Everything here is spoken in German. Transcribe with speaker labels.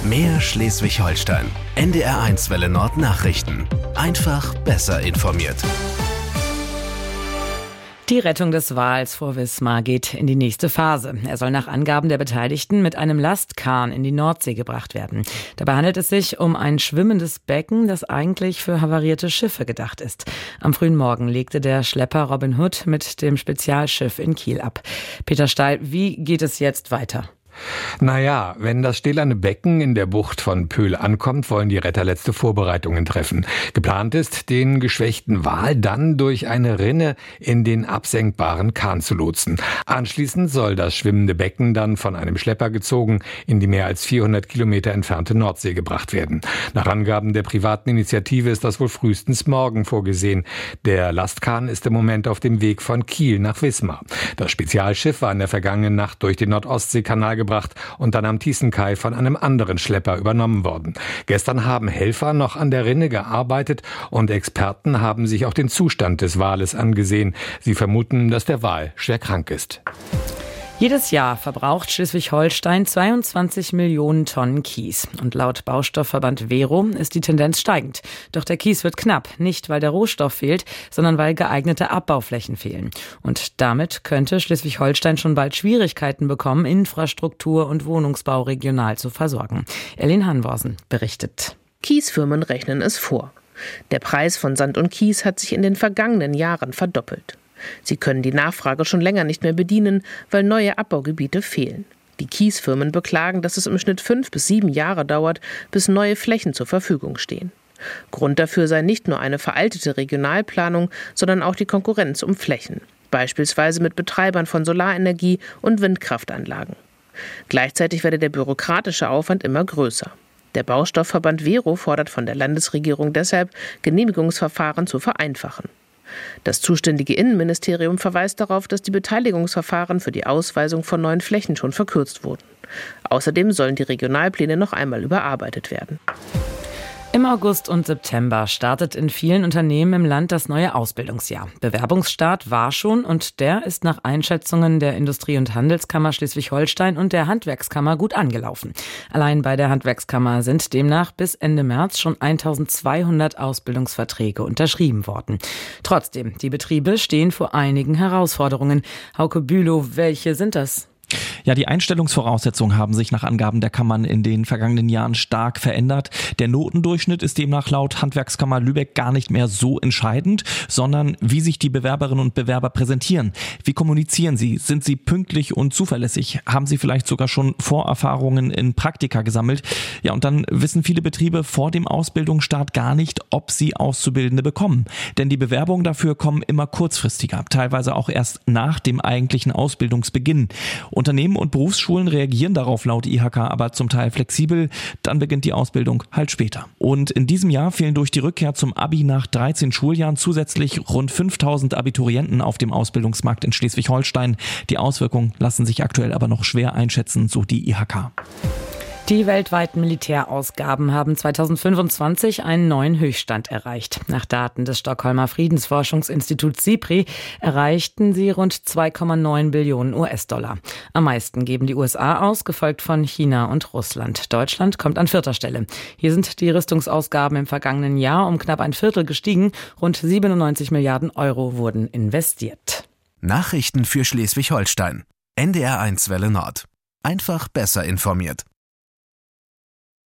Speaker 1: Mehr Schleswig-Holstein. NDR1 Welle Nord Nachrichten. Einfach besser informiert.
Speaker 2: Die Rettung des Wals vor Wismar geht in die nächste Phase. Er soll nach Angaben der Beteiligten mit einem Lastkahn in die Nordsee gebracht werden. Dabei handelt es sich um ein schwimmendes Becken, das eigentlich für havarierte Schiffe gedacht ist. Am frühen Morgen legte der Schlepper Robin Hood mit dem Spezialschiff in Kiel ab. Peter Steil, wie geht es jetzt weiter?
Speaker 3: Naja, wenn das stählerne Becken in der Bucht von Pöhl ankommt, wollen die Retter letzte Vorbereitungen treffen. Geplant ist, den geschwächten Wal dann durch eine Rinne in den absenkbaren Kahn zu lotsen. Anschließend soll das schwimmende Becken dann von einem Schlepper gezogen in die mehr als 400 Kilometer entfernte Nordsee gebracht werden. Nach Angaben der privaten Initiative ist das wohl frühestens morgen vorgesehen. Der Lastkahn ist im Moment auf dem Weg von Kiel nach Wismar. Das Spezialschiff war in der vergangenen Nacht durch den Nordostseekanal gebracht und dann am Tiesenkai von einem anderen Schlepper übernommen worden. Gestern haben Helfer noch an der Rinne gearbeitet und Experten haben sich auch den Zustand des Wales angesehen. Sie vermuten, dass der Wal schwer krank ist.
Speaker 2: Jedes Jahr verbraucht Schleswig-Holstein 22 Millionen Tonnen Kies. Und laut Baustoffverband Vero ist die Tendenz steigend. Doch der Kies wird knapp, nicht weil der Rohstoff fehlt, sondern weil geeignete Abbauflächen fehlen. Und damit könnte Schleswig-Holstein schon bald Schwierigkeiten bekommen, Infrastruktur und Wohnungsbau regional zu versorgen. Erlin Hanworsen berichtet.
Speaker 4: Kiesfirmen rechnen es vor. Der Preis von Sand und Kies hat sich in den vergangenen Jahren verdoppelt. Sie können die Nachfrage schon länger nicht mehr bedienen, weil neue Abbaugebiete fehlen. Die Kiesfirmen beklagen, dass es im Schnitt 5 bis 7 Jahre dauert, bis neue Flächen zur Verfügung stehen. Grund dafür sei nicht nur eine veraltete Regionalplanung, sondern auch die Konkurrenz um Flächen, beispielsweise mit Betreibern von Solarenergie und Windkraftanlagen. Gleichzeitig werde der bürokratische Aufwand immer größer. Der Baustoffverband Vero fordert von der Landesregierung deshalb, Genehmigungsverfahren zu vereinfachen. Das zuständige Innenministerium verweist darauf, dass die Beteiligungsverfahren für die Ausweisung von neuen Flächen schon verkürzt wurden. Außerdem sollen die Regionalpläne noch einmal überarbeitet werden.
Speaker 2: Im August und September startet in vielen Unternehmen im Land das neue Ausbildungsjahr. Bewerbungsstart war schon und der ist nach Einschätzungen der Industrie- und Handelskammer Schleswig-Holstein und der Handwerkskammer gut angelaufen. Allein bei der Handwerkskammer sind demnach bis Ende März schon 1200 Ausbildungsverträge unterschrieben worden. Trotzdem, die Betriebe stehen vor einigen Herausforderungen. Hauke Bülow, welche sind das?
Speaker 5: Ja, die Einstellungsvoraussetzungen haben sich nach Angaben der Kammern in den vergangenen Jahren stark verändert. Der Notendurchschnitt ist demnach laut Handwerkskammer Lübeck gar nicht mehr so entscheidend, sondern wie sich die Bewerberinnen und Bewerber präsentieren. Wie kommunizieren sie? Sind sie pünktlich und zuverlässig? Haben sie vielleicht sogar schon Vorerfahrungen in Praktika gesammelt? Ja, und dann wissen viele Betriebe vor dem Ausbildungsstart gar nicht, ob sie Auszubildende bekommen. Denn die Bewerbungen dafür kommen immer kurzfristiger, teilweise auch erst nach dem eigentlichen Ausbildungsbeginn. Unternehmen und Berufsschulen reagieren darauf laut IHK aber zum Teil flexibel, dann beginnt die Ausbildung halt später. Und in diesem Jahr fehlen durch die Rückkehr zum Abi nach 13 Schuljahren zusätzlich rund 5000 Abiturienten auf dem Ausbildungsmarkt in Schleswig-Holstein. Die Auswirkungen lassen sich aktuell aber noch schwer einschätzen, so die IHK.
Speaker 2: Die weltweiten Militärausgaben haben 2025 einen neuen Höchststand erreicht. Nach Daten des Stockholmer Friedensforschungsinstituts SIPRI erreichten sie rund 2,9 Billionen US-Dollar. Am meisten geben die USA aus, gefolgt von China und Russland. Deutschland kommt an 4. Stelle. Hier sind die Rüstungsausgaben im vergangenen Jahr um knapp ein Viertel gestiegen. Rund 97 Milliarden Euro wurden investiert.
Speaker 1: Nachrichten für Schleswig-Holstein. NDR1 Welle Nord. Einfach besser informiert.